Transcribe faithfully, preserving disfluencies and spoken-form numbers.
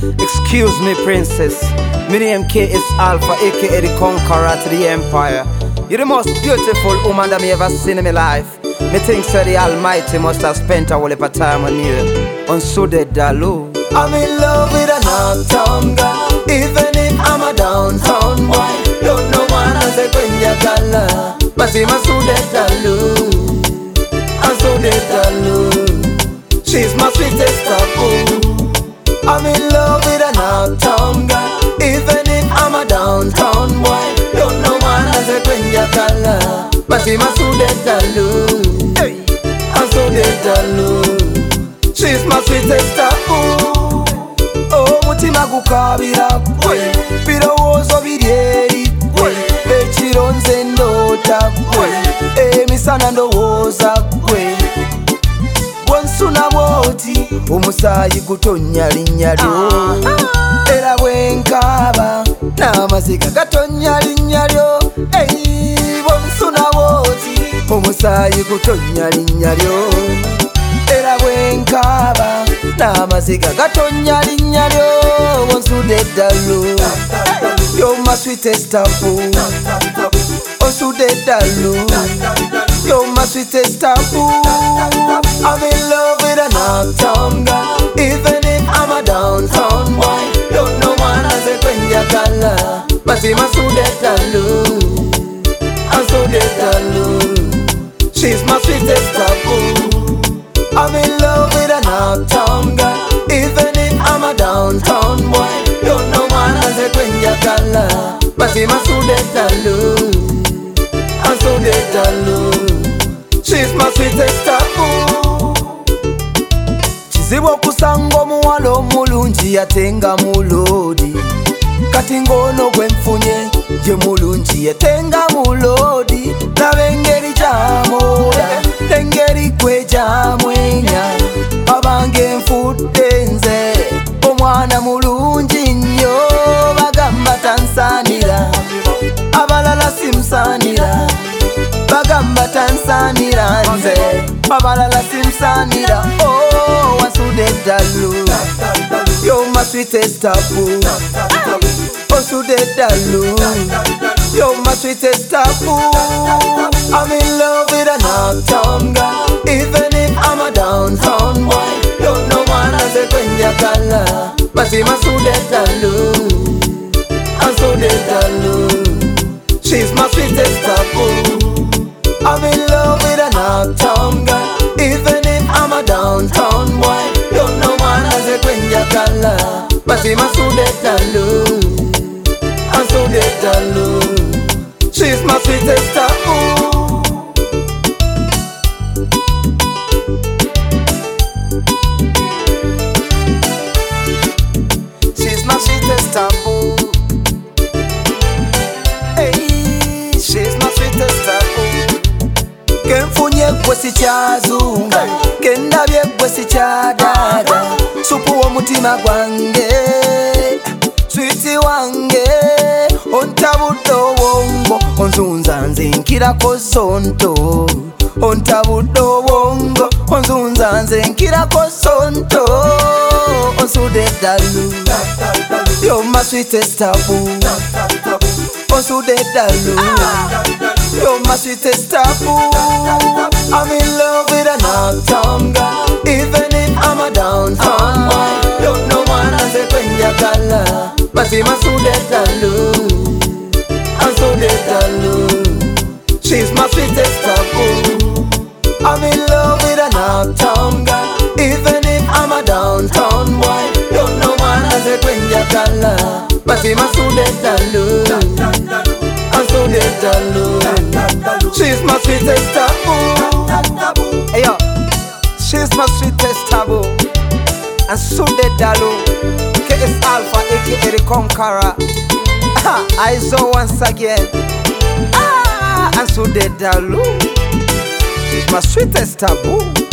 Excuse me, princess. My name K is Alpha, aka the Conqueror to the Empire. You're the most beautiful woman that me ever seen in my life. Me think so the Almighty must have spent a whole heap of time on you. On Sude Dalu. I'm in love with an uptown girl, even if I'm a downtown boy. Don't know one as a Kenya color, but see my Sude Dalu. I'm Sude Dalu. She's my sweetest taboo. I'm in love with an uptown girl, even if I'm a downtown boy. Don't know one as a Kenya color, but see my Sude Dalu. I'm Sude Dalu. She's my sweetest taboo. Oh, mutima gukabira gwe, birowoozo biri eri gwe, ekiro nze ndoota gwe, emisana ndowooza gwe. Bwonsuna bwoti omusaayi gutonnya linnya lyo, era bwenkaaba n'amaziga gatonnya linnya lyo. Bwonsuna bwoti omusaayi gutonnya linnya lyo, era bwenkaaba n'amaziga gatonnya linnya lyo. Onsude Dalu, you're my sweetest taboo. Onsude Dalu, you're my sweetest taboo. I'm in love with an uptown girl, even if I'm a downtown boy. Don't know one as a Kenya color, but see my Sude Dalu. I'm Sude Dalu. She's my sweetest taboo. I'm in love with an uptown girl, even if I'm a downtown boy. Don't know one as a Kenya color, but see my Sude Dalu. I'm Sude Dalu. She's my sweetest taboo. Kizibu okusanga omuwala omulungi yatenga mulodi, kati ng'ono gwe nfunye ye mulungi yetenga mulodi. Laba engeri gy'amoola n'engeri gwe gy'amwenya, abange nfudde nze omwana mulungi nnyo. Bagamba tansaanira, abalala simusaanira. Bagamba tansaanira nze, abalala simusaanira. Oh, Onsude Dalu, you're my sweetest taboo. Onsude Dalu, you're my sweetest taboo. I'm in love with an uptown girl, even if I'm a downtown boy. Don't know one as a Kenya color, but see my Sude Dalu. I'm Sude Dalu. She's my sweetest taboo. I'm in love with an uptown girl, even if I'm a downtown boy. Don't know one as a Kenya color, but see my Sude Dalu. I'm Sude Dalu. She's my sweetest taboo. She's my sweetest taboo. Hey, she's my sweetest taboo. Kenfunye gwe sikyazunga, kendabye gwe sikyadaaga. Supu w'omutima gwange, switi wange. Ontabudde obwongo, onzunza nze nkirako sonto. Ontabudde obwongo, onzunza nze nkirako sonto. Onsude Dalu, you're my sweetest taboo. Onsude Dalu, you're my sweetest taboo. I'm in love with an uptown girl, even if I'm a downtown boy. Don't know one as a Kenya color, but see my Sude Dalu. I'm Sude Dalu. She's my sweetest taboo. I'm in love with an uptown girl, even if I'm a downtown boy. Don't know one as a Kenya color, but see my Sude Dalu. I'm Sude Dalu. She's my sweetest taboo. Hey yo, she's my sweetest taboo. And Sude Dalu, K is Alpha, aka the Conqueror. I saw once again. Ah, and Sude Dalu, she's my sweetest taboo.